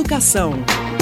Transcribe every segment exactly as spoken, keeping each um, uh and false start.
Educação.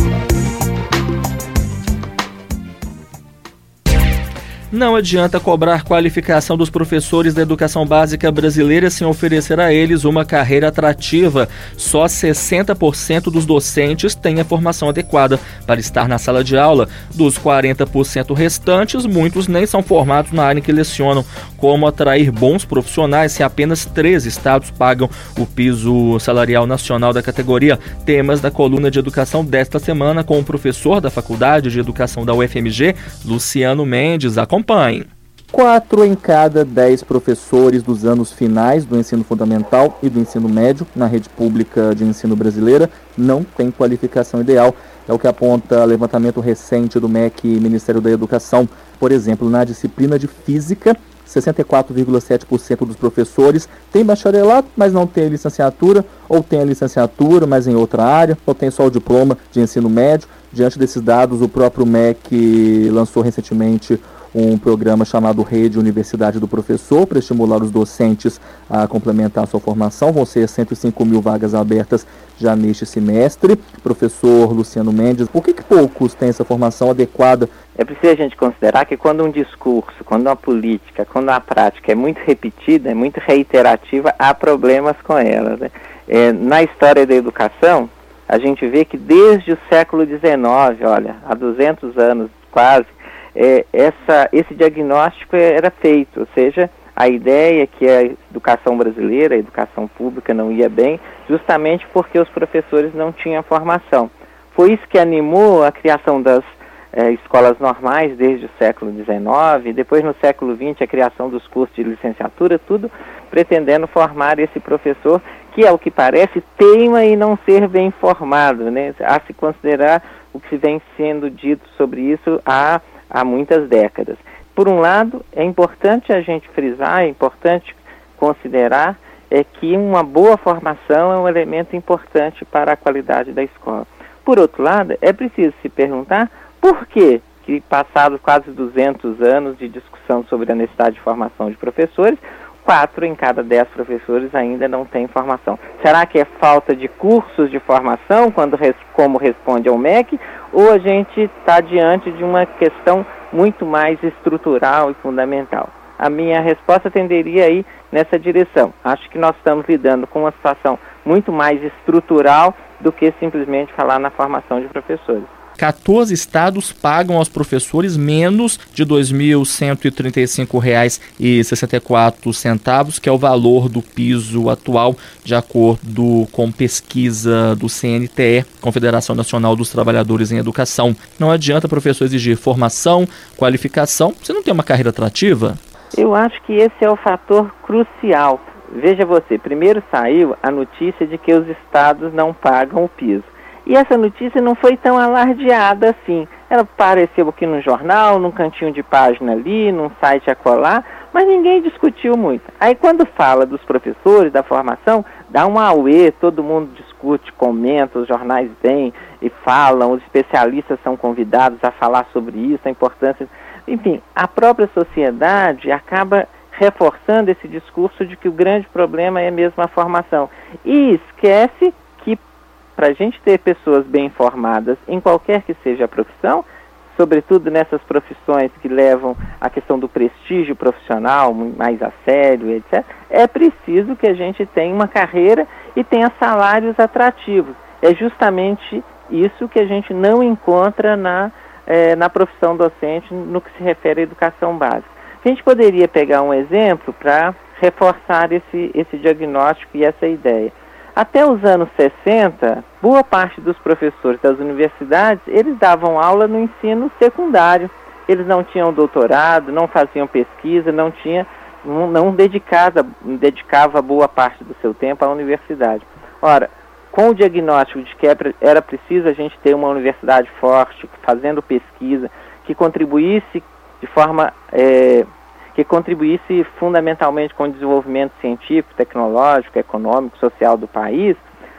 Não adianta cobrar qualificação dos professores da educação básica brasileira sem oferecer a eles uma carreira atrativa. Só sessenta por cento dos docentes têm a formação adequada para estar na sala de aula. Dos quarenta por cento restantes, muitos nem são formados na área em que lecionam. Como atrair bons profissionais se apenas três estados pagam o piso salarial nacional da categoria? Temas da coluna de educação desta semana com o professor da Faculdade de Educação da U F M G, Luciano Mendes. Acompanhe. Quatro em cada dez professores dos anos finais do ensino fundamental e do ensino médio na rede pública de ensino brasileira não têm qualificação ideal. É o que aponta levantamento recente do M E C e Ministério da Educação. Por exemplo, na disciplina de Física, sessenta e quatro vírgula sete por cento dos professores têm bacharelado, mas não têm licenciatura, ou têm a licenciatura, mas em outra área, ou têm só o diploma de ensino médio. Diante desses dados, o próprio M E C lançou recentemente um programa chamado Rede Universidade do Professor para estimular os docentes a complementar a sua formação. Vão ser cento e cinco mil vagas abertas já neste semestre. Professor Luciano Mendes, por que que poucos têm essa formação adequada? É preciso a gente considerar que quando um discurso, quando uma política, quando uma prática é muito repetida, é muito reiterativa, há problemas com ela, né? É, na história da educação, a gente vê que desde o século dezenove, olha, há duzentos anos quase, É, essa, esse diagnóstico era feito, ou seja, a ideia que a educação brasileira, a educação pública não ia bem, justamente porque os professores não tinham formação. Foi isso que animou a criação das é, escolas normais desde o século dezenove, depois no século vinte a criação dos cursos de licenciatura, tudo pretendendo formar esse professor que, ao que parece, teima em não ser bem formado, né? A se considerar o que vem sendo dito sobre isso há há muitas décadas. Por um lado, é importante a gente frisar, é importante considerar é que uma boa formação é um elemento importante para a qualidade da escola. Por outro lado, é preciso se perguntar por que, que passados quase duzentos anos de discussão sobre a necessidade de formação de professores, quatro em cada dez professores ainda não têm formação. Será que é falta de cursos de formação, quando, como responde ao M E C, ou a gente está diante de uma questão muito mais estrutural e fundamental? A minha resposta tenderia aí nessa direção. Acho que nós estamos lidando com uma situação muito mais estrutural do que simplesmente falar na formação de professores. quatorze estados pagam aos professores menos de dois mil cento e trinta e cinco reais e sessenta e quatro centavos, que é o valor do piso atual, de acordo com pesquisa do C N T E, Confederação Nacional dos Trabalhadores em Educação. Não adianta professor exigir formação, qualificação, você não tem uma carreira atrativa? Eu acho que esse é o fator crucial. Veja você, primeiro saiu a notícia de que os estados não pagam o piso. E essa notícia não foi tão alardeada assim. Ela apareceu aqui no jornal, num cantinho de página ali, num site acolá, mas ninguém discutiu muito. Aí quando fala dos professores, da formação, dá um auê, todo mundo discute, comenta, os jornais vêm e falam, os especialistas são convidados a falar sobre isso, a importância. Enfim, a própria sociedade acaba reforçando esse discurso de que o grande problema é mesmo a formação. E esquece que para a gente ter pessoas bem formadas em qualquer que seja a profissão, sobretudo nessas profissões que levam a questão do prestígio profissional mais a sério, etcétera, é preciso que a gente tenha uma carreira e tenha salários atrativos. É justamente isso que a gente não encontra na, eh, na profissão docente no que se refere à educação básica. A gente poderia pegar um exemplo para reforçar esse, esse diagnóstico e essa ideia. Até os anos sessenta, boa parte dos professores das universidades, eles davam aula no ensino secundário. Eles não tinham doutorado, não faziam pesquisa, não tinha, não, não dedicava, dedicava boa parte do seu tempo à universidade. Ora, com o diagnóstico de que era preciso a gente ter uma universidade forte, fazendo pesquisa, que contribuísse de forma... É, que contribuísse fundamentalmente com o desenvolvimento científico, tecnológico, econômico, social do país,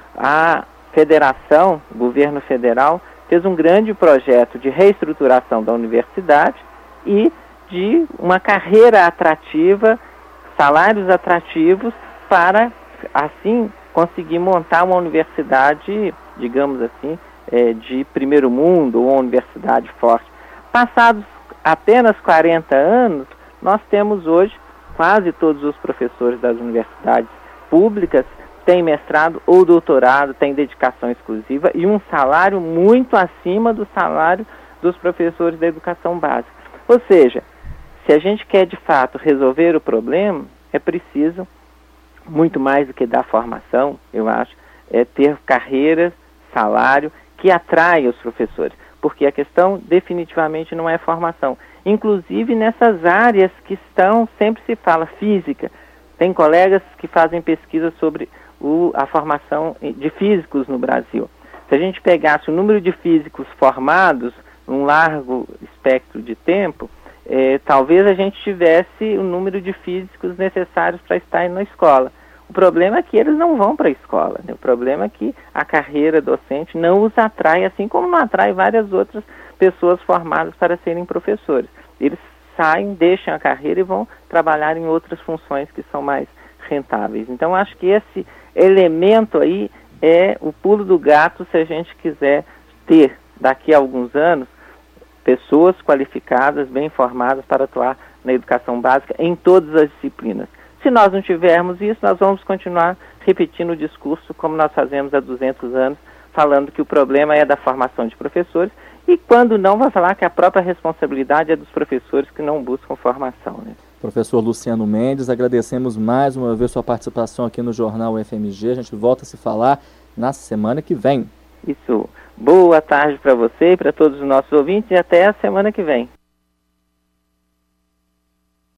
a federação, o governo federal, fez um grande projeto de reestruturação da universidade e de uma carreira atrativa, salários atrativos, para, assim, conseguir montar uma universidade, digamos assim, é, de primeiro mundo ou uma universidade forte. Passados apenas quarenta anos, nós temos hoje quase todos os professores das universidades públicas têm mestrado ou doutorado, têm dedicação exclusiva e um salário muito acima do salário dos professores da educação básica. Ou seja, se a gente quer de fato resolver o problema, é preciso, muito mais do que dar formação, eu acho, é ter carreiras, salário que atraia os professores, porque a questão definitivamente não é formação. Inclusive nessas áreas que estão, sempre se fala física, tem colegas que fazem pesquisa sobre o, a formação de físicos no Brasil. Se a gente pegasse o número de físicos formados num largo espectro de tempo, eh, talvez a gente tivesse o número de físicos necessários para estar na escola. O problema é que eles não vão para a escola, né? O problema é que a carreira docente não os atrai, assim como não atrai várias outras pessoas formadas para serem professores. Eles saem, deixam a carreira e vão trabalhar em outras funções que são mais rentáveis. Então, acho que esse elemento aí é o pulo do gato se a gente quiser ter, daqui a alguns anos, pessoas qualificadas, bem formadas para atuar na educação básica em todas as disciplinas. Se nós não tivermos isso, nós vamos continuar repetindo o discurso como nós fazemos há duzentos anos, falando que o problema é da formação de professores, e quando não, vai falar que a própria responsabilidade é dos professores que não buscam formação, né? Professor Luciano Mendes, agradecemos mais uma vez sua participação aqui no Jornal U F M G. A gente volta a se falar na semana que vem. Isso. Boa tarde para você e para todos os nossos ouvintes e até a semana que vem.